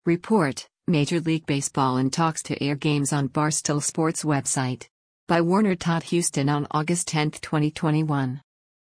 Report: Major League Baseball in talks to air games on Barstool Sports website. By Warner Todd Houston on August 10, 2021.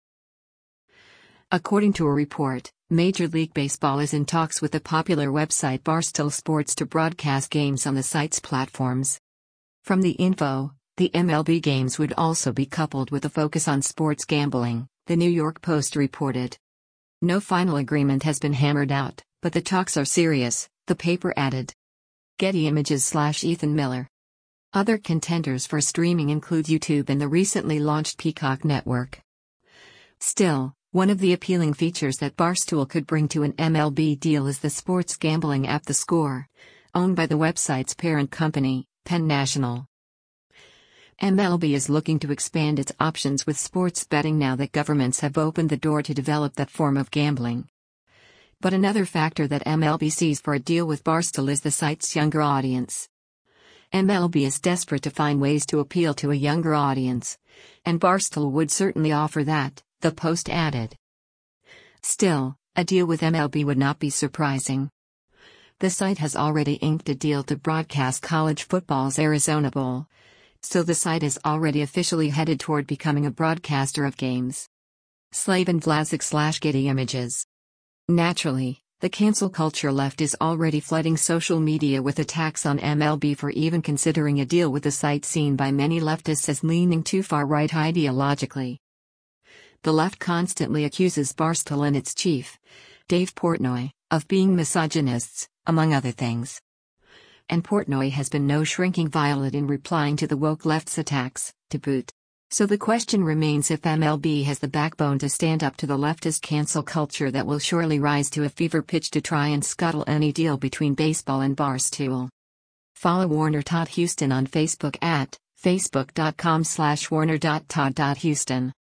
According to a report, Major League Baseball is in talks with the popular website Barstool Sports to broadcast games on the site's platforms. From the info, the MLB games would also be coupled with a focus on sports gambling, the New York Post reported. No final agreement has been hammered out, but the talks are serious, the paper added. Getty Images/Ethan Miller. Other contenders for streaming include YouTube and the recently launched Peacock network. Still, one of the appealing features that Barstool could bring to an MLB deal is the sports gambling app theScore, owned by the website's parent company, Penn National. MLB is looking to expand its options with sports betting now that governments have opened the door to develop that form of gambling. But another factor that MLB sees for a deal with Barstool is the site's younger audience. MLB is desperate to find ways to appeal to a younger audience, and Barstool would certainly offer that, the Post added. Still, a deal with MLB would not be surprising. The site has already inked a deal to broadcast college football's Arizona Bowl, so the site is already officially headed toward becoming a broadcaster of games. Slavin Vlasic/Getty Images. Naturally, the cancel culture left is already flooding social media with attacks on MLB for even considering a deal with the site seen by many leftists as leaning too far right ideologically. The left constantly accuses Barstool and its chief, Dave Portnoy, of being misogynists, among other things. And Portnoy has been no shrinking violet in replying to the woke left's attacks, to boot. So the question remains if MLB has the backbone to stand up to the leftist cancel culture that will surely rise to a fever pitch to try and scuttle any deal between baseball and Barstool. Follow Warner Todd Houston on Facebook at facebook.com/warner.todd.houston.